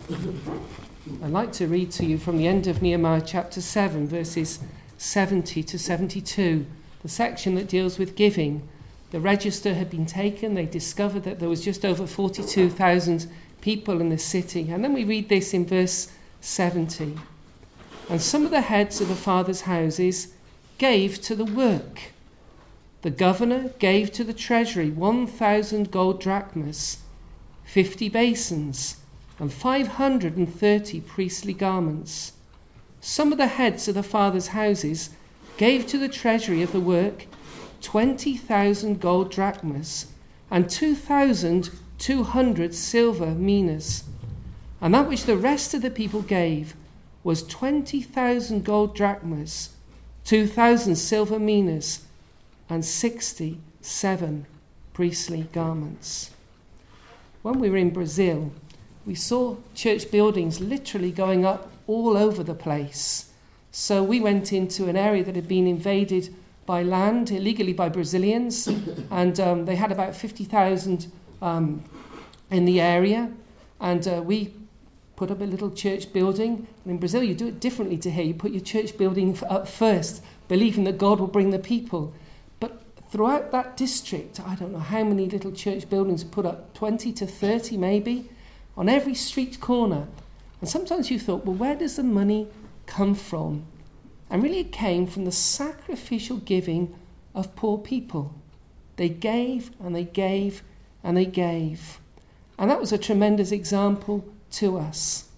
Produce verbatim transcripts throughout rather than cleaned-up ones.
I'd like to read to you from the end of Nehemiah chapter seven, verses seventy to seventy-two, the section that deals with giving. The register had been taken. They discovered that there was just over forty-two thousand people in the city. And then we read this in verse seventy. And some of the heads of the fathers' houses gave to the work. The governor gave to the treasury one thousand gold drachmas, fifty basins, and five hundred thirty priestly garments. Some of the heads of the fathers' houses gave to the treasury of the work twenty thousand gold drachmas and two thousand two hundred silver minas. And that which the rest of the people gave was twenty thousand gold drachmas, two thousand silver minas, and sixty-seven priestly garments. When we were in Brazil, we saw church buildings literally going up all over the place. So we went into an area that had been invaded by land, illegally by Brazilians, and um, they had about fifty thousand um, in the area, and uh, we put up a little church building. And in Brazil, you do it differently to here. You put your church building up first, believing that God will bring the people. But throughout that district, I don't know how many little church buildings put up, twenty to thirty maybe, on every street corner. And sometimes you thought, well, where does the money come from? And really it came from the sacrificial giving of poor people. They gave and they gave and they gave. And that was a tremendous example to us.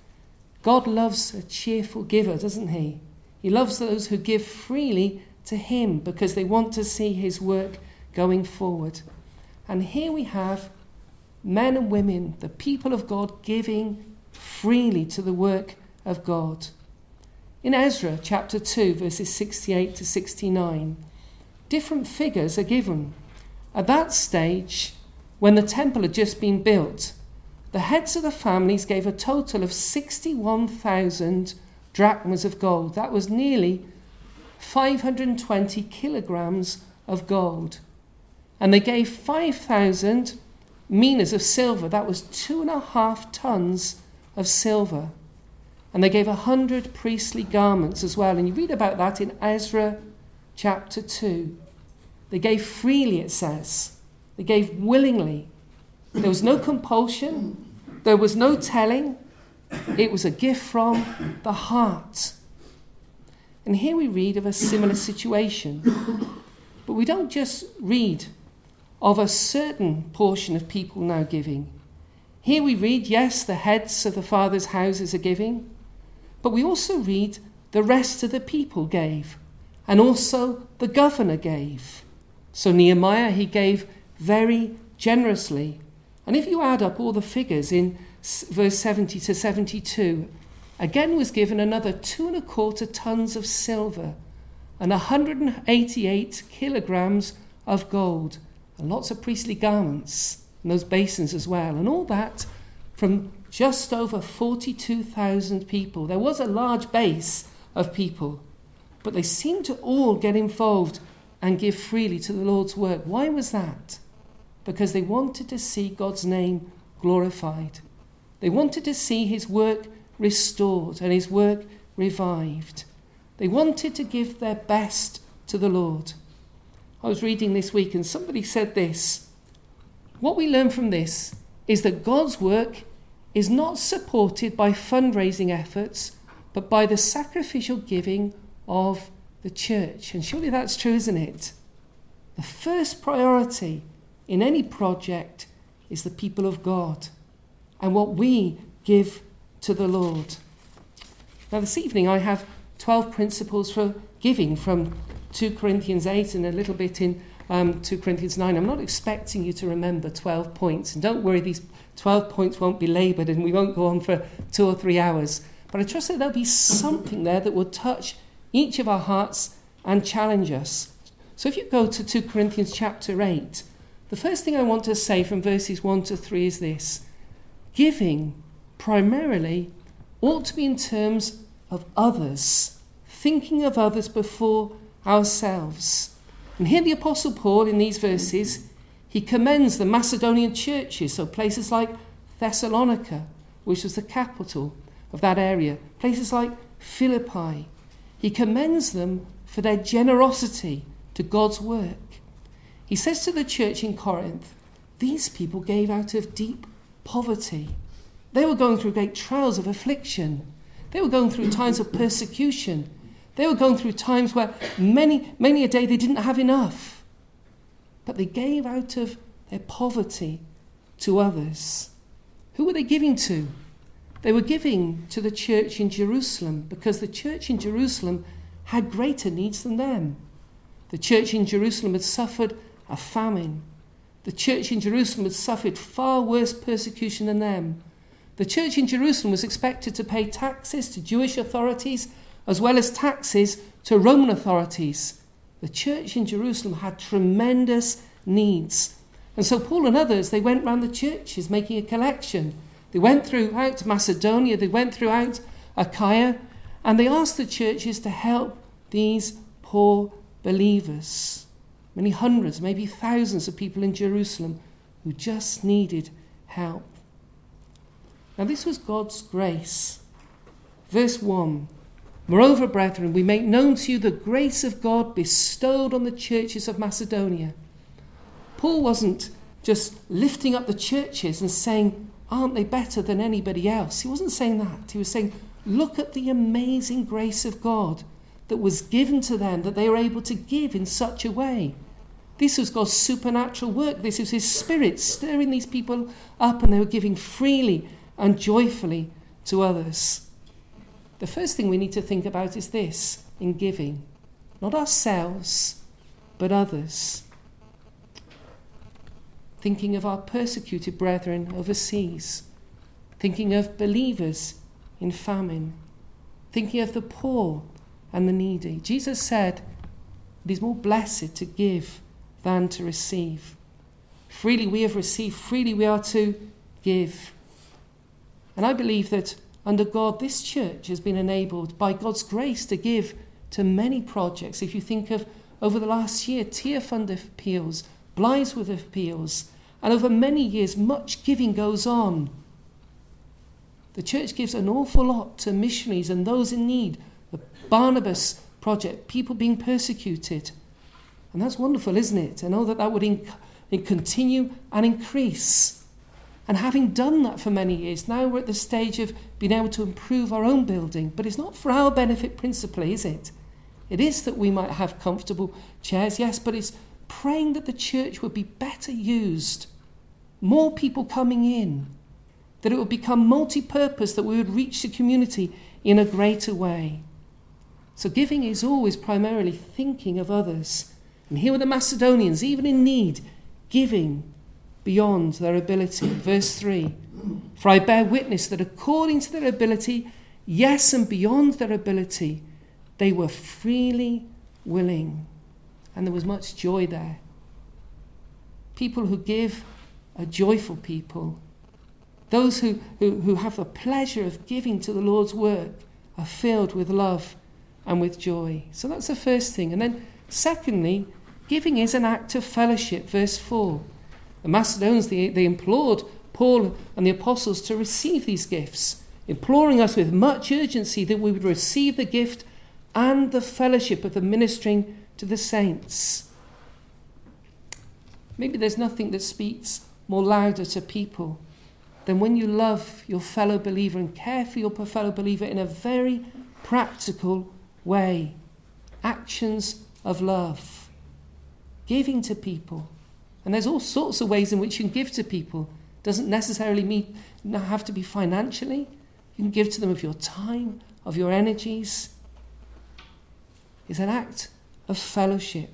God loves a cheerful giver, doesn't he? He loves those who give freely to him because they want to see his work going forward. And here we have men and women, the people of God, giving freely to the work of God. In Ezra chapter two, verses sixty-eight to sixty-nine, different figures are given. At that stage, when the temple had just been built, the heads of the families gave a total of sixty-one thousand drachmas of gold. That was nearly five hundred twenty kilograms of gold. And they gave five thousand minas of silver. That was two and a half tons of silver. And they gave a hundred priestly garments as well. And you read about that in Ezra chapter two. They gave freely, it says. They gave willingly. There was no compulsion. There was no telling. It was a gift from the heart. And here we read of a similar situation. But we don't just read of a certain portion of people now giving. Here we read, yes, the heads of the fathers' houses are giving, but we also read the rest of the people gave, and also the governor gave. So Nehemiah, he gave very generously. And if you add up all the figures in verse seventy to seventy-two, again was given another two and a quarter tons of silver and one hundred eighty-eight kilograms of gold, and lots of priestly garments, and those basins as well, and all that from just over forty-two thousand people. There was a large base of people, but they seemed to all get involved and give freely to the Lord's work. Why was that? Because they wanted to see God's name glorified. They wanted to see his work restored and his work revived. They wanted to give their best to the Lord. I was reading this week and somebody said this: what we learn from this is that God's work is not supported by fundraising efforts, but by the sacrificial giving of the church. And surely that's true, isn't it? The first priority in any project is the people of God and what we give to the Lord. Now this evening I have twelve principles for giving from Second Corinthians eight and a little bit in um, Second Corinthians nine. I'm not expecting you to remember twelve points, and don't worry, these twelve points won't be laboured and we won't go on for two or three hours. But I trust that there'll be something there that will touch each of our hearts and challenge us. So if you go to Second Corinthians chapter eight, the first thing I want to say from verses one to three is this: giving primarily ought to be in terms of others, thinking of others before ourselves. And here the Apostle Paul, in these verses, he commends the Macedonian churches, so places like Thessalonica, which was the capital of that area, places like Philippi. He commends them for their generosity to God's work. He says to the church in Corinth, these people gave out of deep poverty. They were going through great trials of affliction. They were going through times of persecution. They were going through times where many, many a day they didn't have enough. But they gave out of their poverty to others. Who were they giving to? They were giving to the church in Jerusalem because the church in Jerusalem had greater needs than them. The church in Jerusalem had suffered a famine. The church in Jerusalem had suffered far worse persecution than them. The church in Jerusalem was expected to pay taxes to Jewish authorities as well as taxes to Roman authorities. The church in Jerusalem had tremendous needs. And so Paul and others, they went round the churches making a collection. They went throughout Macedonia, they went throughout Achaia, and they asked the churches to help these poor believers. Many hundreds, maybe thousands of people in Jerusalem who just needed help. Now this was God's grace. Verse one, moreover, brethren, we make known to you the grace of God bestowed on the churches of Macedonia. Paul wasn't just lifting up the churches and saying, aren't they better than anybody else? He wasn't saying that. He was saying, look at the amazing grace of God that was given to them, that they were able to give in such a way. This was God's supernatural work. This was his Spirit stirring these people up, and they were giving freely and joyfully to others. The first thing we need to think about is this in giving. Not ourselves, but others. Thinking of our persecuted brethren overseas. Thinking of believers in famine. Thinking of the poor and the needy. Jesus said, it is more blessed to give than to receive. Freely we have received, freely we are to give. And I believe that under God, this church has been enabled by God's grace to give to many projects. If you think of over the last year, Tearfund appeals, Blythesworth appeals, and over many years, much giving goes on. The church gives an awful lot to missionaries and those in need. The Barnabas Project, people being persecuted. And that's wonderful, isn't it? I know that that would inc- continue and increase. And having done that for many years, now we're at the stage of being able to improve our own building. But it's not for our benefit principally, is it? It is that we might have comfortable chairs, yes, but it's praying that the church would be better used. More people coming in. That it would become multi-purpose, that we would reach the community in a greater way. So giving is always primarily thinking of others. And here were the Macedonians, even in need, giving beyond their ability. Verse three, for I bear witness that according to their ability, yes, and beyond their ability, they were freely willing. And there was much joy there. People who give are joyful people. Those who, who, who have the pleasure of giving to the Lord's work are filled with love and with joy. So that's the first thing. And then secondly, giving is an act of fellowship. Verse four. The Macedonians, they, they implored Paul and the apostles to receive these gifts, imploring us with much urgency that we would receive the gift and the fellowship of the ministering to the saints. Maybe there's nothing that speaks more louder to people than when you love your fellow believer and care for your fellow believer in a very practical way. Actions of love. Giving to people. And there's all sorts of ways in which you can give to people. Doesn't necessarily mean, have to be financially. You can give to them of your time, of your energies. It's an act of fellowship.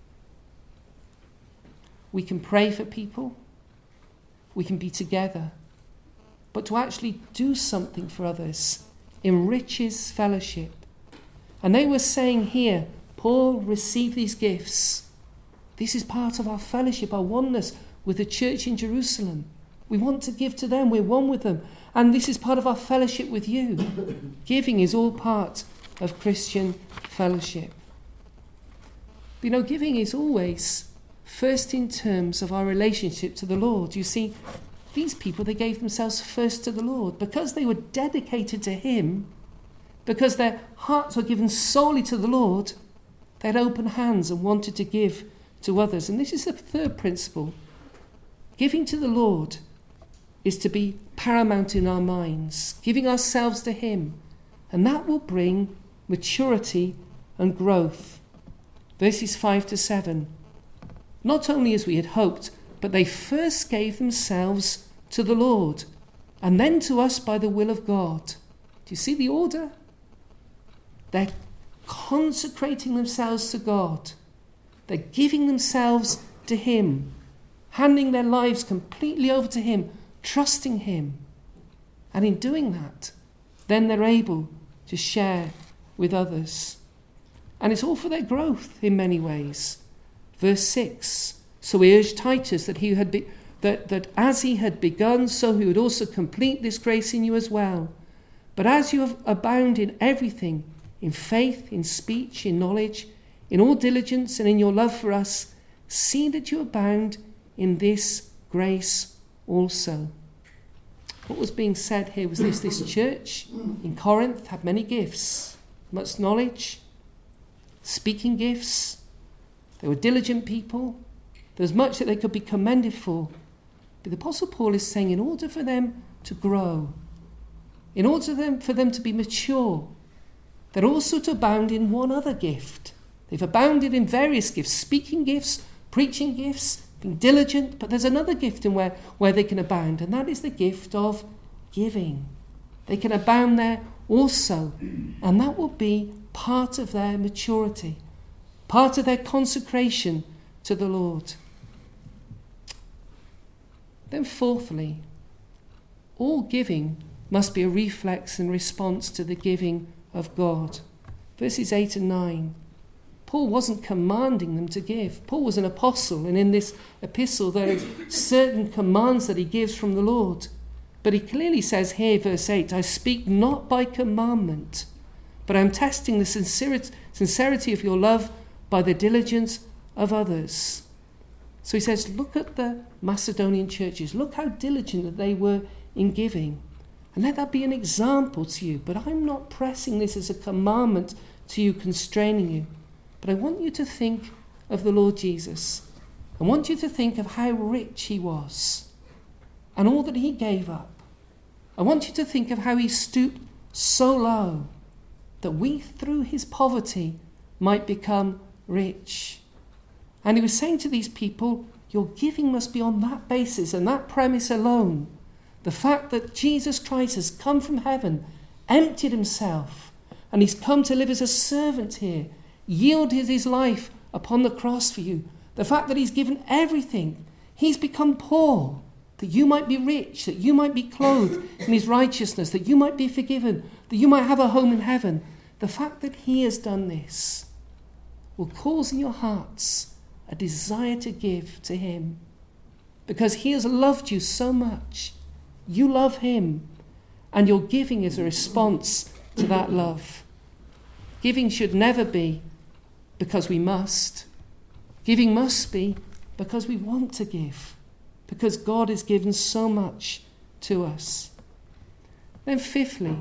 We can pray for people. We can be together. But to actually do something for others enriches fellowship. And they were saying here, Paul received these gifts. This is part of our fellowship, our oneness with the church in Jerusalem. We want to give to them. We're one with them. And this is part of our fellowship with you. Giving is all part of Christian fellowship. But you know, giving is always first in terms of our relationship to the Lord. You see, these people, they gave themselves first to the Lord. Because they were dedicated to him, because their hearts were given solely to the Lord, they had open hands and wanted to give to others. And this is the third principle. Giving to the Lord is to be paramount in our minds, giving ourselves to him. And that will bring maturity and growth. Verses five to seven. Not only as we had hoped, but they first gave themselves to the Lord, and then to us by the will of God. Do you see the order? They're consecrating themselves to God. They're giving themselves to him, handing their lives completely over to him, trusting him. And in doing that, then they're able to share with others. And it's all for their growth in many ways. Verse six, so we urge Titus that he had be, that, that as he had begun, so he would also complete this grace in you as well. But as you have abound in everything, in faith, in speech, in knowledge, in all diligence, and in your love for us, see that you abound in this grace also. What was being said here was this: this church in Corinth had many gifts, much knowledge, speaking gifts. They were diligent people. There was much that they could be commended for. But the Apostle Paul is saying in order for them to grow, in order for them, for them to be mature, they're also to abound in one other gift. They've abounded in various gifts, speaking gifts, preaching gifts, being diligent, but there's another gift in where, where they can abound, and that is the gift of giving. They can abound there also, and that will be part of their maturity, part of their consecration to the Lord. Then fourthly, all giving must be a reflex and response to the giving of God. Verses eight and nine. Paul wasn't commanding them to give. Paul was an apostle, and in this epistle there are certain commands that he gives from the Lord. But he clearly says here, verse eight, I speak not by commandment, but I am testing the sincerity of your love by the diligence of others. So he says, look at the Macedonian churches. Look how diligent that they were in giving. And let that be an example to you. But I'm not pressing this as a commandment to you, constraining you. But I want you to think of the Lord Jesus. I want you to think of how rich he was and all that he gave up. I want you to think of how he stooped so low that we, through his poverty, might become rich. And he was saying to these people, your giving must be on that basis and that premise alone. The fact that Jesus Christ has come from heaven, emptied himself, and he's come to live as a servant here, yielded his life upon the cross for you. The fact that he's given everything. He's become poor, that you might be rich, that you might be clothed in his righteousness, that you might be forgiven, that you might have a home in heaven. The fact that he has done this will cause in your hearts a desire to give to him, because he has loved you so much. You love him, and your giving is a response to that love. Giving should never be because we must. Giving must be because we want to give, because God has given so much to us. Then fifthly,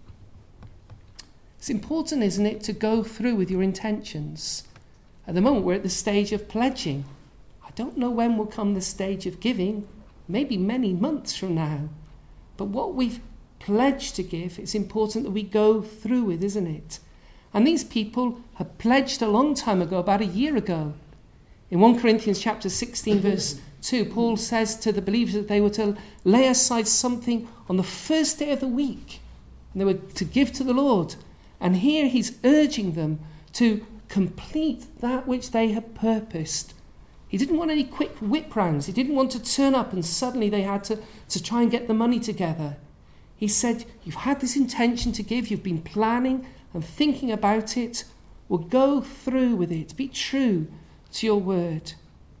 it's important, isn't it, to go through with your intentions. At the moment, we're at the stage of pledging. I don't know when will come the stage of giving, maybe many months from now. But what we've pledged to give, it's important that we go through with, isn't it? And these people had pledged a long time ago, about a year ago. In First Corinthians chapter sixteen, verse two, Paul says to the believers that they were to lay aside something on the first day of the week, and they were to give to the Lord. And here he's urging them to complete that which they had purposed. He didn't want any quick whip rounds. He didn't want to turn up and suddenly they had to, to try and get the money together. He said, you've had this intention to give, you've been planning and thinking about it. Well, go through with it. Be true to your word.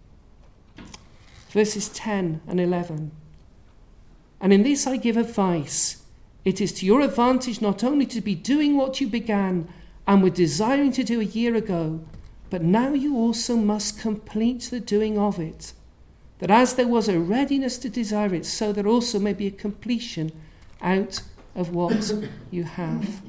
Verses ten and eleven. And in this I give advice. It is to your advantage not only to be doing what you began and were desiring to do a year ago, but now you also must complete the doing of it. that as there was a readiness to desire it, so there also may be a completion out of what you have.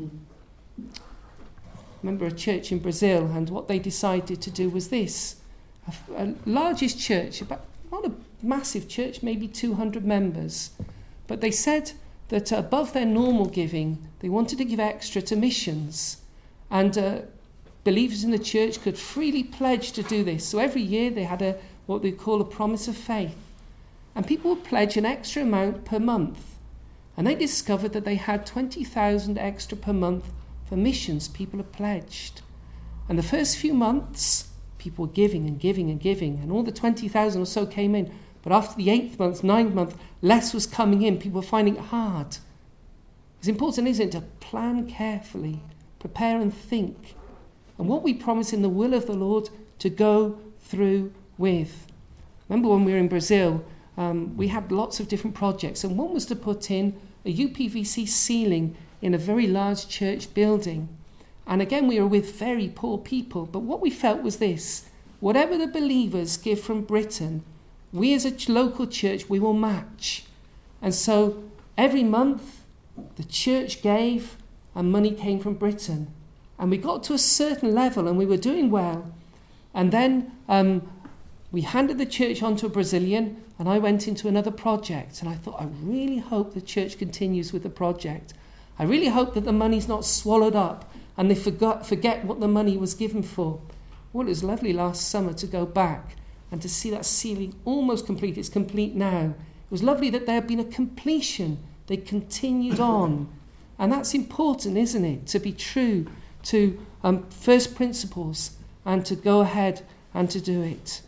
Remember a church in Brazil, and what they decided to do was this. A, a largest church, about, not a massive church, maybe two hundred members, but they said that above their normal giving, they wanted to give extra to missions. And uh, believers in the church could freely pledge to do this. So every year they had a what they call a promise of faith. And people would pledge an extra amount per month. And they discovered that they had twenty thousand extra per month for missions people had pledged. And the first few months, people were giving and giving and giving, and all the twenty thousand or so came in. But after the eighth month, ninth month, less was coming in. People were finding it hard. It's important, isn't it, to plan carefully, prepare and think. And what we promise in the will of the Lord to go through with. Remember when we were in Brazil, um, we had lots of different projects, and one was to put in a U P V C ceiling in a very large church building. And again, we were with very poor people, but what we felt was this: whatever the believers give from Britain, we as a ch- local church, we will match. And so every month the church gave and money came from Britain. And we got to a certain level and we were doing well. And then um, we handed the church on to a Brazilian, and I went into another project. And I thought, I really hope the church continues with the project. I really hope that the money's not swallowed up and they forgot, forget what the money was given for. Well, it was lovely last summer to go back and to see that ceiling almost complete. It's complete now. It was lovely that there had been a completion. They continued on. And that's important, isn't it? To be true to um, first principles and to go ahead and to do it.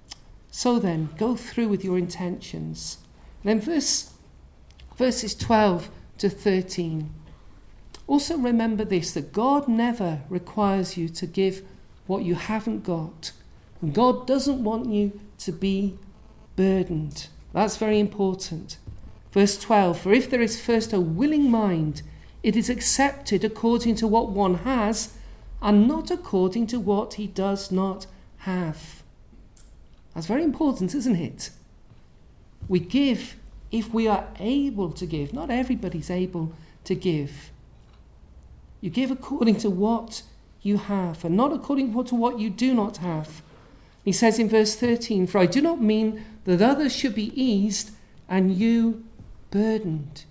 So then, go through with your intentions. Then verse, verses twelve to thirteen. Also remember this, that God never requires you to give what you haven't got. God doesn't want you to be burdened. That's very important. Verse twelve, for if there is first a willing mind, it is accepted according to what one has, and not according to what he does not have. That's very important, isn't it? We give if we are able to give. Not everybody's able to give. You give according to what you have, and not according to what you do not have. He says in verse thirteen, for I do not mean that others should be eased and you burdened.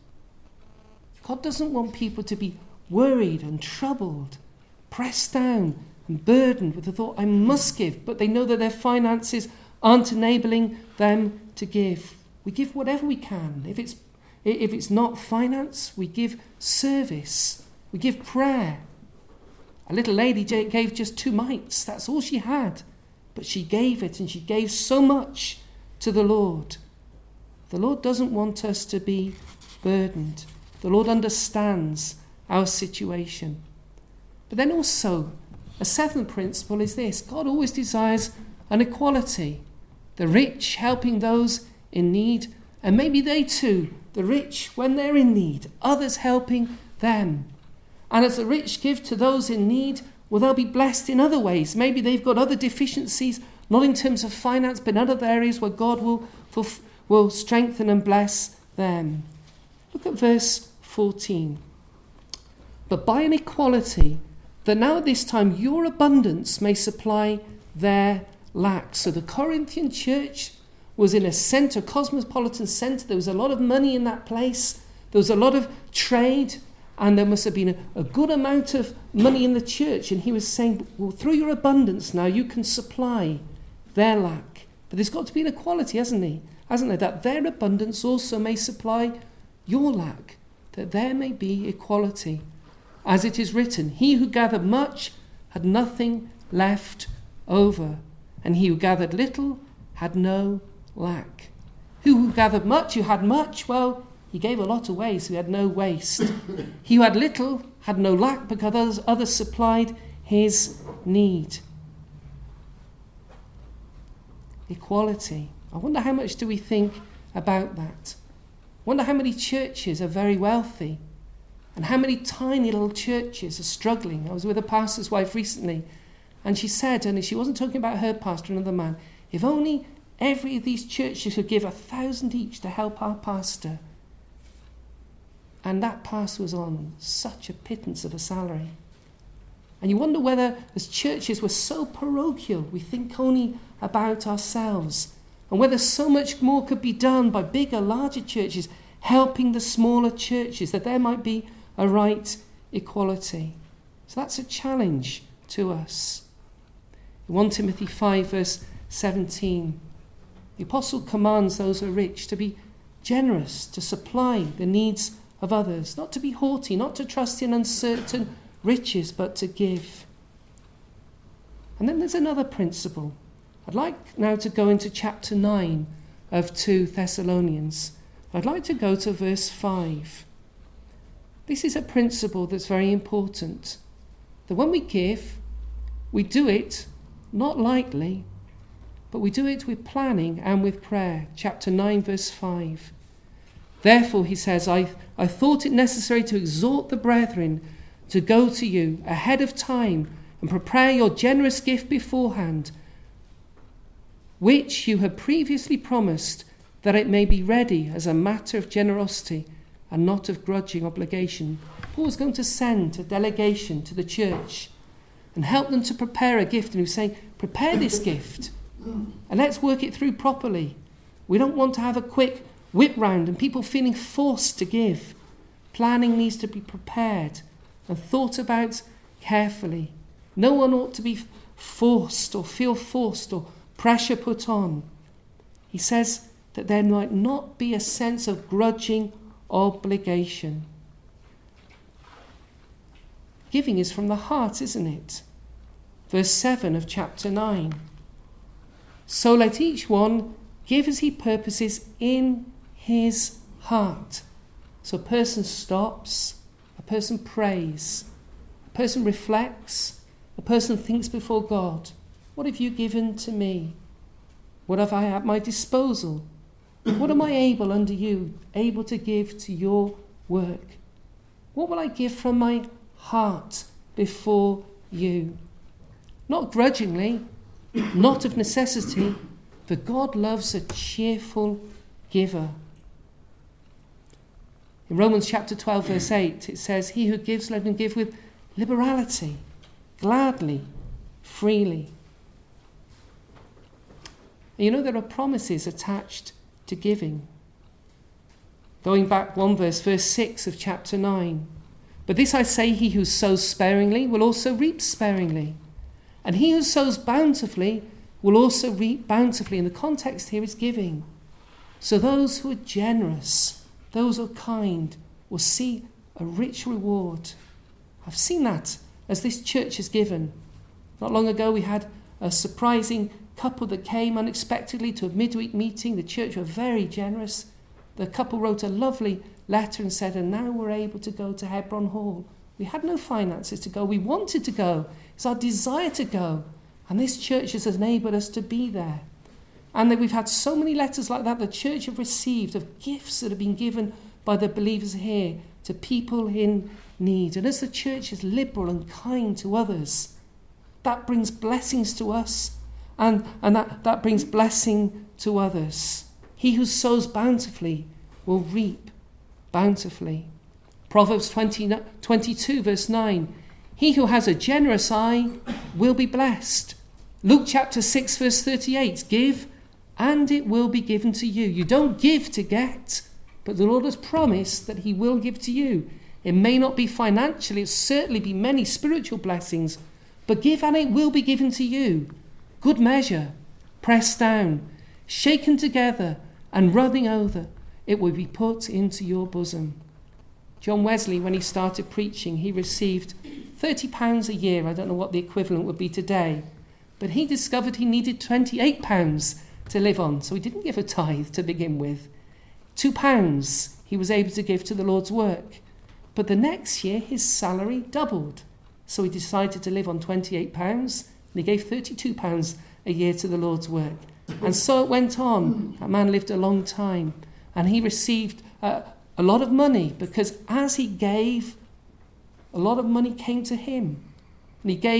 God doesn't want people to be worried and troubled, pressed down and burdened with the thought, I must give, but they know that their finances aren't enabling them to give. We give whatever we can. If it's, if it's not finance, we give service. We give prayer. A little lady gave just two mites. That's all she had. But she gave it, and she gave so much to the Lord. The Lord doesn't want us to be burdened. The Lord understands our situation. But then also, a seventh principle is this. God always desires an equality. The rich helping those in need, and maybe they too, the rich when they're in need, others helping them. And as the rich give to those in need, well, they'll be blessed in other ways. Maybe they've got other deficiencies, not in terms of finance, but in other areas where God will, will strengthen and bless them. Look at verse fourteen. But by an equality, that now at this time your abundance may supply their lack. So the Corinthian church was in a centre, cosmopolitan centre. There was a lot of money in that place. There was a lot of trade. And there must have been a, a good amount of money in the church. And he was saying, well, through your abundance now you can supply their lack. But there's got to be an equality, hasn't he? Hasn't there? That their abundance also may supply your lack. That there may be equality. As it is written, he who gathered much had nothing left over. And he who gathered little had no lack. Who who gathered much, who had much, well, he gave a lot away, so he had no waste. He who had little had no lack because others, others supplied his need. Equality. I wonder how much do we think about that? I wonder how many churches are very wealthy and how many tiny little churches are struggling. I was with a pastor's wife recently, and she said, and she wasn't talking about her pastor, another man, if only every of these churches could give a thousand each to help our pastor. And that pastor was on such a pittance of a salary. And you wonder whether, as churches, we're so parochial, we think only about ourselves, and whether so much more could be done by bigger, larger churches, helping the smaller churches, that there might be a right equality. So that's a challenge to us. In First Timothy five, verse seventeen, the apostle commands those who are rich to be generous, to supply the needs of others, not to be haughty, not to trust in uncertain riches, but to give. And then there's another principle. I'd like now to go into chapter nine of Second Thessalonians. I'd like to go to verse five. This is a principle that's very important. That when we give, we do it not lightly, but we do it with planning and with prayer. Chapter nine, verse five. Therefore, he says, I, I thought it necessary to exhort the brethren to go to you ahead of time and prepare your generous gift beforehand, which you had previously promised, that it may be ready as a matter of generosity and not of grudging obligation. Paul was going to send a delegation to the church and help them to prepare a gift. And he was saying, prepare this gift and let's work it through properly. We don't want to have a quick whip round and people feeling forced to give. Planning needs to be prepared and thought about carefully. No one ought to be forced or feel forced or pressure put on. He says that there might not be a sense of grudging obligation. Giving is from the heart, isn't it? Verse seven of chapter nine. So let each one give as he purposes in his heart. So a person stops, a person prays, a person reflects, a person thinks before God. What have you given to me? What have I at my disposal? What am I able under you, able to give to your work? What will I give from my heart before you? Not grudgingly, not of necessity, for God loves a cheerful giver. In Romans chapter twelve, verse eight, it says, he who gives, let him give with liberality, gladly, freely. And you know, there are promises attached to giving. Going back one verse, verse six of chapter nine. But this I say, he who sows sparingly will also reap sparingly. And he who sows bountifully will also reap bountifully. And the context here is giving. So those who are generous, those who are kind, will see a rich reward. I've seen that as this church has given. Not long ago we had a surprising couple that came unexpectedly to a midweek meeting. The church were very generous. The couple wrote a lovely letter and said, and now we're able to go to Hebron Hall. We had no finances to go. We wanted to go. It's our desire to go. And this church has enabled us to be there. And that we've had so many letters like that the church have received of gifts that have been given by the believers here to people in need. And as the church is liberal and kind to others, that brings blessings to us. And, and that, that brings blessing to others. He who sows bountifully will reap bountifully. Proverbs twenty, twenty-two verse nine. He who has a generous eye will be blessed. Luke chapter six verse thirty-eight. Give and it will be given to you. You don't give to get, but the Lord has promised that he will give to you. It may not be financially, it'll certainly be many spiritual blessings, but give and it will be given to you. Good measure, pressed down, shaken together and running over, it will be put into your bosom. John Wesley, when he started preaching, he received thirty pounds a year. I don't know what the equivalent would be today, but he discovered he needed twenty-eight pounds to live on, so he didn't give a tithe to begin with. Two pounds he was able to give to the Lord's work, but the next year his salary doubled, so he decided to live on twenty-eight pounds, and he gave thirty-two pounds a year to the Lord's work. And so it went on. That man lived a long time, and he received uh, a lot of money, because as he gave, a lot of money came to him. And he gave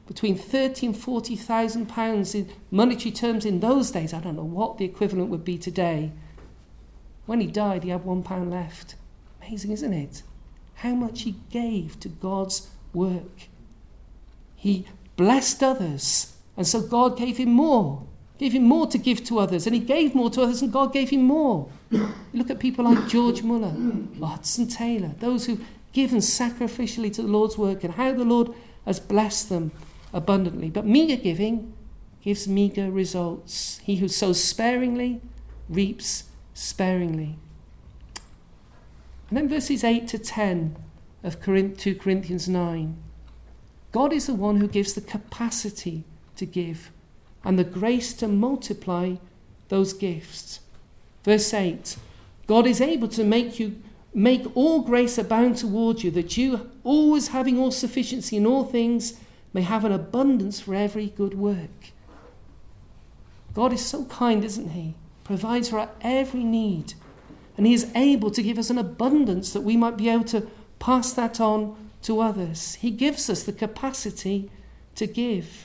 between thirty and forty thousand pounds in monetary terms in those days. I don't know what the equivalent would be today. When he died, he had one pound left. Amazing, isn't it? How much he gave to God's work. He blessed others, and so God gave him more. Gave him more to give to others, and he gave more to others, and God gave him more. You look at people like George Muller, or Hudson Taylor, those who've given sacrificially to the Lord's work, and how the Lord has blessed them abundantly. But meagre giving gives meagre results. He who sows sparingly reaps sparingly. And then verses eight to ten of two Corinthians nine. God is the one who gives the capacity to give and the grace to multiply those gifts. Verse eight. God is able to make you make all grace abound toward you, that you, always having all sufficiency in all things, may have an abundance for every good work. God is so kind, isn't he? Provides for our every need. And he is able to give us an abundance that we might be able to pass that on to others. He gives us the capacity to give.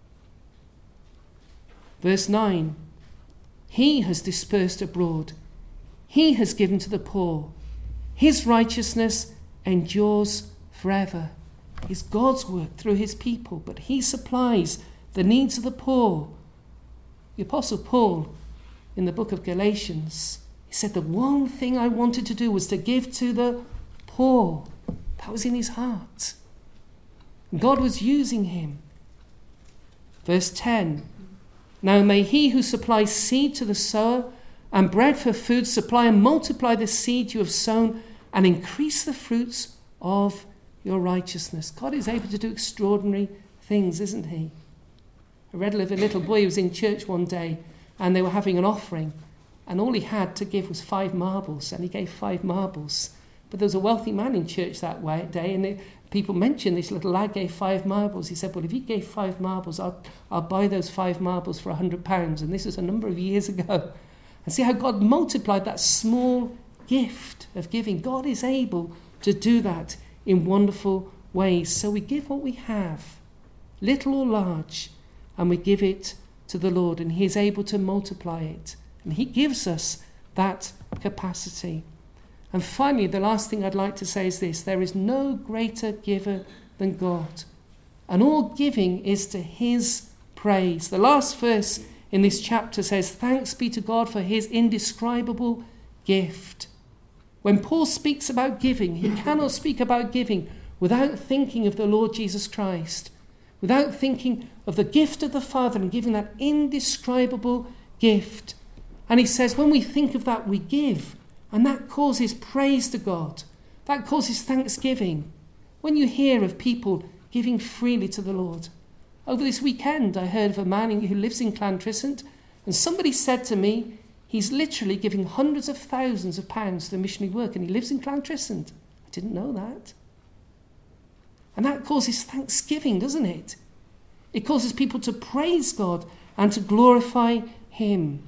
Verse nine. He has dispersed abroad. He has given to the poor. His righteousness endures forever. It's God's work through his people, but he supplies the needs of the poor. The Apostle Paul, in the book of Galatians, he said, the one thing I wanted to do was to give to the poor. That was in his heart. God was using him. Verse ten. Now may he who supplies seed to the sower and bread for food supply and multiply the seed you have sown and increase the fruits of your righteousness. God is able to do extraordinary things, isn't he? I read of a little boy who was in church one day and they were having an offering, and all he had to give was five marbles, and he gave five marbles. But there was a wealthy man in church that way, day, and it, people mentioned this little lad gave five marbles. He said, well, if he gave five marbles, I'll, I'll buy those five marbles for a hundred pounds. And this is a number of years ago. And see how God multiplied that small gift of giving. God is able to do that in wonderful ways. So we give what we have, little or large, and we give it to the Lord, and he is able to multiply it. And he gives us that capacity. And finally, the last thing I'd like to say is this: there is no greater giver than God, and all giving is to his praise. The last verse in this chapter says, thanks be to God for his indescribable gift. When Paul speaks about giving, he cannot speak about giving without thinking of the Lord Jesus Christ, without thinking of the gift of the Father and giving that indescribable gift. And he says, when we think of that, we give. And that causes praise to God. That causes thanksgiving. When you hear of people giving freely to the Lord. Over this weekend, I heard of a man who lives in Llantrisant, and somebody said to me, he's literally giving hundreds of thousands of pounds to the missionary work, and he lives in Llantrisant. I didn't know that. And that causes thanksgiving, doesn't it? It causes people to praise God and to glorify him.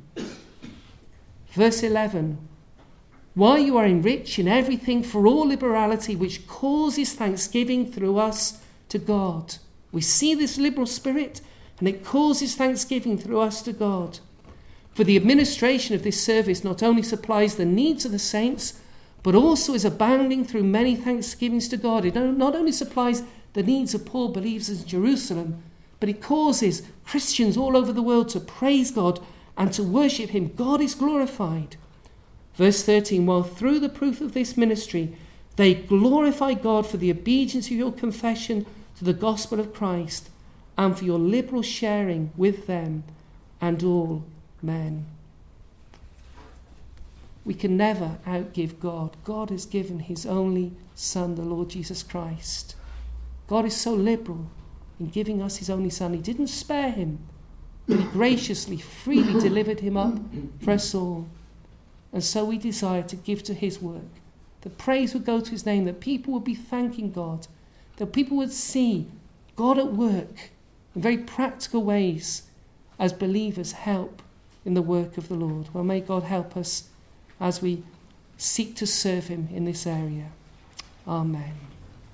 Verse eleven. While you are enriched in everything for all liberality, which causes thanksgiving through us to God. We see this liberal spirit, and it causes thanksgiving through us to God. For the administration of this service not only supplies the needs of the saints, but also is abounding through many thanksgivings to God. It not only supplies the needs of poor believers in Jerusalem, but it causes Christians all over the world to praise God and to worship him. God is glorified. Verse thirteen, while through the proof of this ministry they glorify God for the obedience of your confession to the gospel of Christ and for your liberal sharing with them and all men. We can never outgive God. God has given his only Son, the Lord Jesus Christ. God is so liberal in giving us his only Son. He didn't spare him, but he graciously, freely delivered him up for us all. And so we desire to give to his work. The praise would go to his name, that people would be thanking God, that people would see God at work in very practical ways as believers help in the work of the Lord. Well, may God help us as we seek to serve him in this area. Amen.